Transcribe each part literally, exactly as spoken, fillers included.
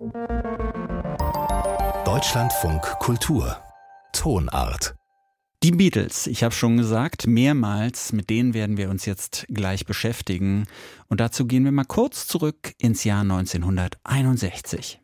Deutschlandfunk Kultur Tonart. Die Beatles, ich habe schon gesagt, mehrmals, mit denen werden wir uns jetzt gleich beschäftigen. Und dazu gehen wir mal kurz zurück ins Jahr neunzehnhunderteinundsechzig.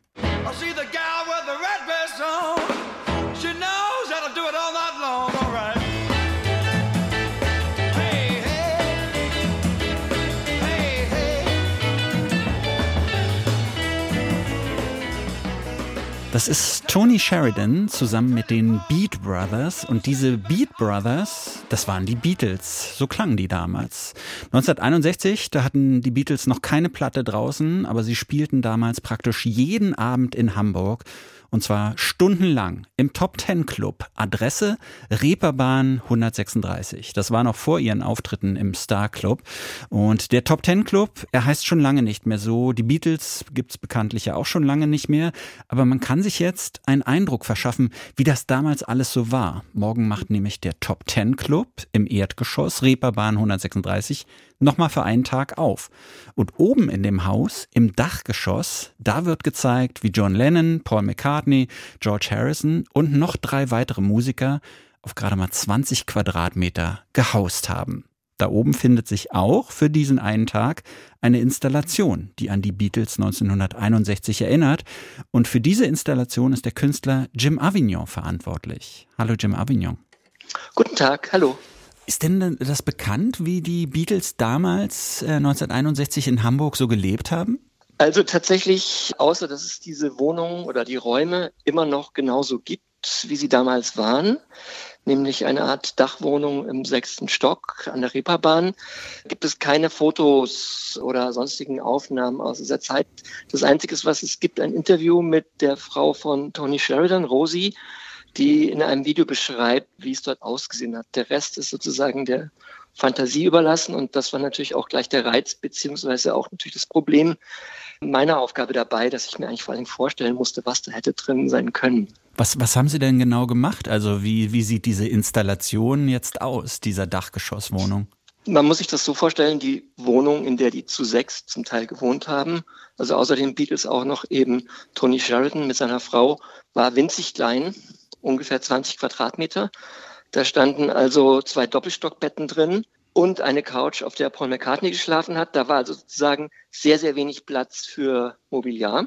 Das ist Tony Sheridan zusammen mit den Beat Brothers, und diese Beat Brothers, das waren die Beatles, so klangen die damals. neunzehnhunderteinundsechzig, da hatten die Beatles noch keine Platte draußen, aber sie spielten damals praktisch jeden Abend in Hamburg. Und zwar stundenlang im Top Ten Club. Adresse Reeperbahn hundertsechsunddreißig. Das war noch vor ihren Auftritten im Star Club. Und der Top Ten Club, er heißt schon lange nicht mehr so. Die Beatles gibt's bekanntlich ja auch schon lange nicht mehr. Aber man kann sich jetzt einen Eindruck verschaffen, wie das damals alles so war. Morgen macht nämlich der Top Ten Club im Erdgeschoss Reeperbahn hundertsechsunddreißig nochmal für einen Tag auf. Und oben in dem Haus, im Dachgeschoss, da wird gezeigt, wie John Lennon, Paul McCartney, George Harrison und noch drei weitere Musiker auf gerade mal zwanzig Quadratmeter gehaust haben. Da oben findet sich auch für diesen einen Tag eine Installation, die an die Beatles neunzehnhunderteinundsechzig erinnert. Und für diese Installation ist der Künstler Jim Avignon verantwortlich. Hallo Jim Avignon. Guten Tag, hallo. Ist denn das bekannt, wie die Beatles damals äh, neunzehnhunderteinundsechzig in Hamburg so gelebt haben? Also tatsächlich, außer dass es diese Wohnungen oder die Räume immer noch genauso gibt, wie sie damals waren, nämlich eine Art Dachwohnung im sechsten Stock an der Reeperbahn, gibt es keine Fotos oder sonstigen Aufnahmen aus dieser Zeit. Das Einzige, was es gibt, ein Interview mit der Frau von Tony Sheridan, Rosie, die in einem Video beschreibt, wie es dort ausgesehen hat. Der Rest ist sozusagen der Fantasie überlassen, und das war natürlich auch gleich der Reiz, beziehungsweise auch natürlich das Problem meiner Aufgabe dabei, dass ich mir eigentlich vor allem vorstellen musste, was da hätte drin sein können. Was, was haben Sie denn genau gemacht? Also wie, wie sieht diese Installation jetzt aus, dieser Dachgeschosswohnung? Man muss sich das so vorstellen, die Wohnung, in der die zu sechs zum Teil gewohnt haben, also außer den Beatles auch noch eben Tony Sheridan mit seiner Frau, war winzig klein, ungefähr zwanzig Quadratmeter. Da standen also zwei Doppelstockbetten drin und eine Couch, auf der Paul McCartney geschlafen hat. Da war also sozusagen sehr, sehr wenig Platz für Mobiliar.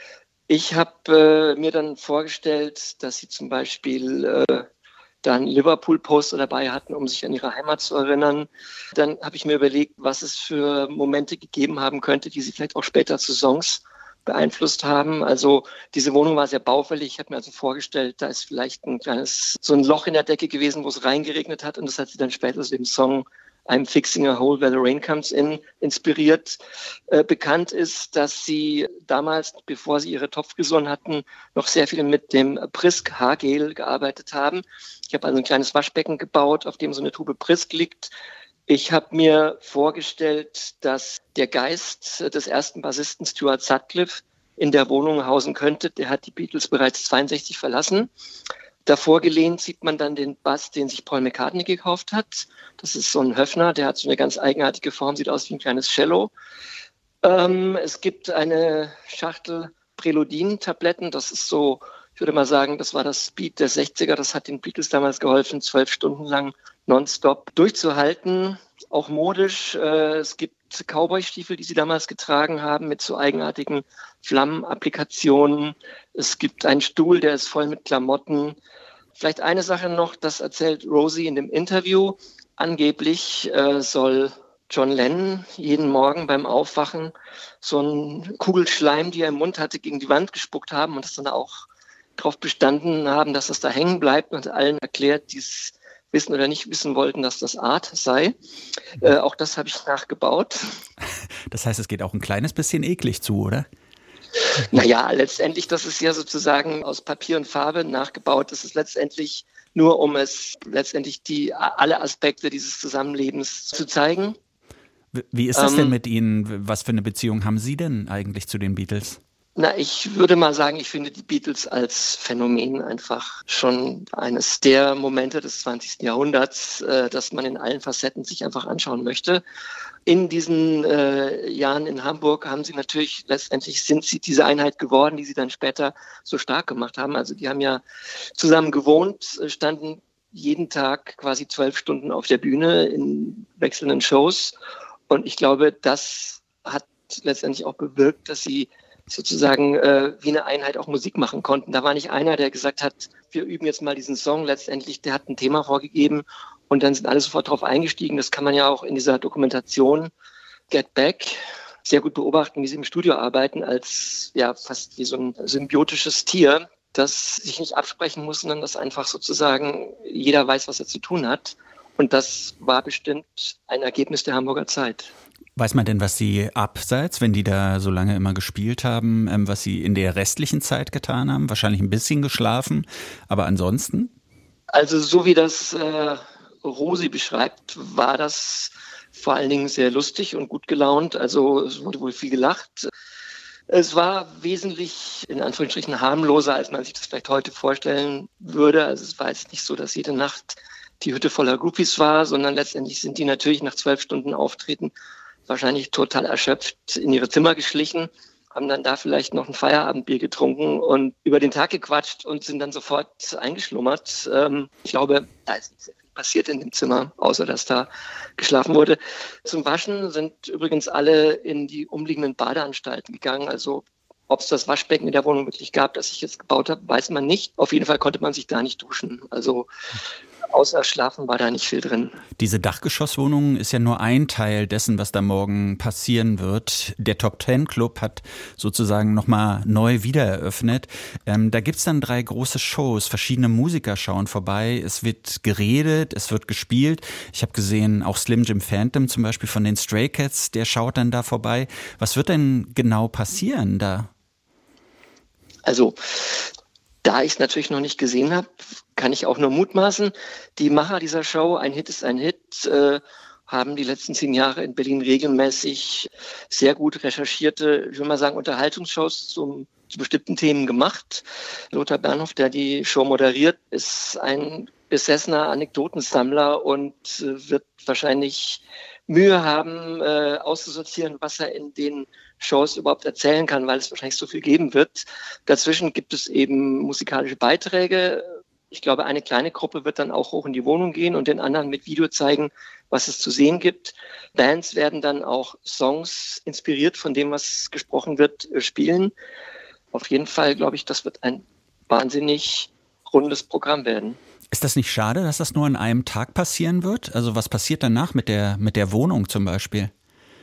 Ich habe äh, mir dann vorgestellt, dass sie zum Beispiel äh, dann Liverpool-Poster dabei hatten, um sich an ihre Heimat zu erinnern. Dann habe ich mir überlegt, was es für Momente gegeben haben könnte, die sie vielleicht auch später zu Songs beeinflusst haben. Also diese Wohnung war sehr baufällig. Ich habe mir also vorgestellt, da ist vielleicht ein kleines, so ein Loch in der Decke gewesen, wo es reingeregnet hat, und das hat sie dann später zu dem Song I'm Fixing a Hole Where the Rain Comes In inspiriert. Äh, bekannt ist, dass sie damals, bevor sie ihre Topfrisuren hatten, noch sehr viel mit dem Prisk Haargel gearbeitet haben. Ich habe also ein kleines Waschbecken gebaut, auf dem so eine Tube Prisk liegt. Ich habe mir vorgestellt, dass der Geist des ersten Bassisten Stuart Sutcliffe in der Wohnung hausen könnte. Der hat die Beatles bereits zweiundsechzig verlassen. Davor gelehnt sieht man dann den Bass, den sich Paul McCartney gekauft hat. Das ist so ein Höfner, der hat so eine ganz eigenartige Form, sieht aus wie ein kleines Cello. Ähm, es gibt eine Schachtel Preludin-Tabletten, das ist so, ich würde mal sagen, das war das Speed der sechziger, das hat den Beatles damals geholfen, zwölf Stunden lang nonstop durchzuhalten. Auch modisch, äh, es gibt Cowboy-Stiefel, die sie damals getragen haben, mit so eigenartigen Flammenapplikationen. Es gibt einen Stuhl, der ist voll mit Klamotten. Vielleicht eine Sache noch, das erzählt Rosie in dem Interview. Angeblich äh, soll John Lennon jeden Morgen beim Aufwachen so einen Kugelschleim, die er im Mund hatte, gegen die Wand gespuckt haben und das dann auch darauf bestanden haben, dass das da hängen bleibt, und allen erklärt, die es wissen oder nicht wissen wollten, dass das Art sei. Äh, auch das habe ich nachgebaut. Das heißt, es geht auch ein kleines bisschen eklig zu, oder? Naja, letztendlich, das ist ja sozusagen aus Papier und Farbe nachgebaut. Das ist letztendlich nur, um es letztendlich die alle Aspekte dieses Zusammenlebens zu zeigen. Wie ist das ähm, denn mit Ihnen? Was für eine Beziehung haben Sie denn eigentlich zu den Beatles? Na, ich würde mal sagen, ich finde die Beatles als Phänomen einfach schon eines der Momente des zwanzigsten Jahrhunderts, äh, das man in allen Facetten sich einfach anschauen möchte. In diesen äh, Jahren in Hamburg haben sie natürlich, letztendlich sind sie diese Einheit geworden, die sie dann später so stark gemacht haben. Also die haben ja zusammen gewohnt, standen jeden Tag quasi zwölf Stunden auf der Bühne in wechselnden Shows. Und ich glaube, das hat letztendlich auch bewirkt, dass sie sozusagen äh, wie eine Einheit auch Musik machen konnten. Da war nicht einer, der gesagt hat, wir üben jetzt mal diesen Song. Letztendlich, der hat ein Thema vorgegeben und dann sind alle sofort drauf eingestiegen. Das kann man ja auch in dieser Dokumentation Get Back sehr gut beobachten, wie sie im Studio arbeiten, als ja fast wie so ein symbiotisches Tier, das sich nicht absprechen muss, sondern das einfach sozusagen jeder weiß, was er zu tun hat. Und das war bestimmt ein Ergebnis der Hamburger Zeit. Weiß man denn, was Sie abseits, wenn die da so lange immer gespielt haben, ähm, was Sie in der restlichen Zeit getan haben? Wahrscheinlich ein bisschen geschlafen, aber ansonsten? Also so wie das äh, Rosi beschreibt, war das vor allen Dingen sehr lustig und gut gelaunt. Also es wurde wohl viel gelacht. Es war wesentlich, in Anführungsstrichen, harmloser, als man sich das vielleicht heute vorstellen würde. Also es war jetzt nicht so, dass jede Nacht die Hütte voller Groupies war, sondern letztendlich sind die natürlich nach zwölf Stunden Auftreten wahrscheinlich total erschöpft in ihre Zimmer geschlichen, haben dann da vielleicht noch ein Feierabendbier getrunken und über den Tag gequatscht und sind dann sofort eingeschlummert. Ähm, ich glaube, da ist nicht sehr viel passiert in dem Zimmer, außer dass da geschlafen wurde. Zum Waschen sind übrigens alle in die umliegenden Badeanstalten gegangen. Also ob es das Waschbecken in der Wohnung wirklich gab, das ich jetzt gebaut habe, weiß man nicht. Auf jeden Fall konnte man sich da nicht duschen. Also außer Schlafen war da nicht viel drin. Diese Dachgeschosswohnung ist ja nur ein Teil dessen, was da morgen passieren wird. Der Top Ten Club hat sozusagen nochmal neu wiedereröffnet. Ähm, da gibt's dann drei große Shows. Verschiedene Musiker schauen vorbei. Es wird geredet, es wird gespielt. Ich habe gesehen, auch Slim Jim Phantom zum Beispiel von den Stray Cats, der schaut dann da vorbei. Was wird denn genau passieren da? Also, da ich es natürlich noch nicht gesehen habe, kann ich auch nur mutmaßen. Die Macher dieser Show, Ein Hit ist ein Hit, äh, haben die letzten zehn Jahre in Berlin regelmäßig sehr gut recherchierte, ich will mal sagen, Unterhaltungsshows zum, zu bestimmten Themen gemacht. Lothar Bernhoff, der die Show moderiert, ist ein besessener Anekdotensammler und äh, wird wahrscheinlich Mühe haben, äh, auszusortieren, was er in den Shows überhaupt erzählen kann, weil es wahrscheinlich so viel geben wird. Dazwischen gibt es eben musikalische Beiträge. Ich glaube, eine kleine Gruppe wird dann auch hoch in die Wohnung gehen und den anderen mit Video zeigen, was es zu sehen gibt. Bands werden dann auch Songs, inspiriert von dem, was gesprochen wird, spielen. Auf jeden Fall, glaube ich, das wird ein wahnsinnig rundes Programm werden. Ist das nicht schade, dass das nur an einem Tag passieren wird? Also was passiert danach mit der, mit der Wohnung zum Beispiel?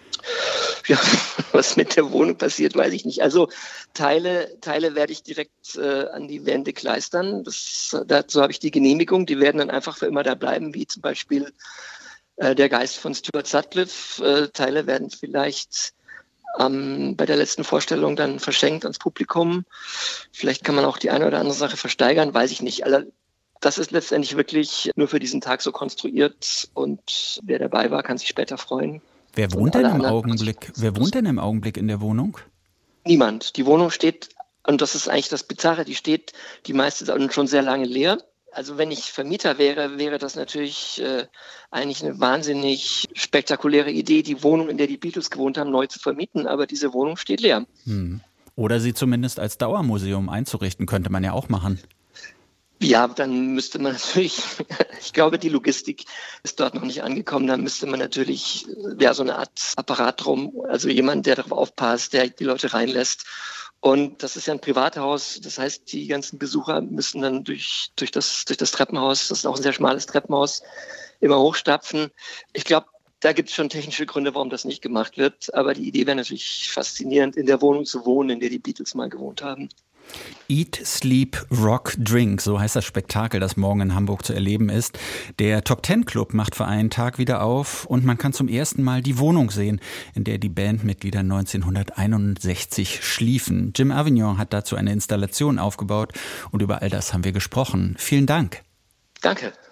Ja, was mit der Wohnung passiert, weiß ich nicht. Also Teile, Teile werde ich direkt äh, an die Wände kleistern. Das, dazu habe ich die Genehmigung. Die werden dann einfach für immer da bleiben, wie zum Beispiel äh, der Geist von Stuart Sutcliffe. Äh, Teile werden vielleicht ähm, bei der letzten Vorstellung dann verschenkt ans Publikum. Vielleicht kann man auch die eine oder andere Sache versteigern, weiß ich nicht. Also, das ist letztendlich wirklich nur für diesen Tag so konstruiert und wer dabei war, kann sich später freuen. Wer wohnt denn im Augenblick? Wer wohnt denn im Augenblick in der Wohnung? Niemand. Die Wohnung steht, und das ist eigentlich das Bizarre, die steht die meiste Zeit schon sehr lange leer. Also wenn ich Vermieter wäre, wäre das natürlich äh, eigentlich eine wahnsinnig spektakuläre Idee, die Wohnung, in der die Beatles gewohnt haben, neu zu vermieten. Aber diese Wohnung steht leer. Hm. Oder sie zumindest als Dauermuseum einzurichten, könnte man ja auch machen. Ja, dann müsste man natürlich, ich glaube, die Logistik ist dort noch nicht angekommen, dann müsste man natürlich ja so eine Art Apparat drum, also jemand, der darauf aufpasst, der die Leute reinlässt. Und das ist ja ein Privathaus, das heißt, die ganzen Besucher müssen dann durch, durch, das, durch das Treppenhaus, das ist auch ein sehr schmales Treppenhaus, immer hochstapfen. Ich glaube, da gibt es schon technische Gründe, warum das nicht gemacht wird. Aber die Idee wäre natürlich faszinierend, in der Wohnung zu wohnen, in der die Beatles mal gewohnt haben. Eat, Sleep, Rock, Drink, so heißt das Spektakel, das morgen in Hamburg zu erleben ist. Der Top Ten Club macht für einen Tag wieder auf und man kann zum ersten Mal die Wohnung sehen, in der die Bandmitglieder neunzehnhunderteinundsechzig schliefen. Jim Avignon hat dazu eine Installation aufgebaut und über all das haben wir gesprochen. Vielen Dank. Danke.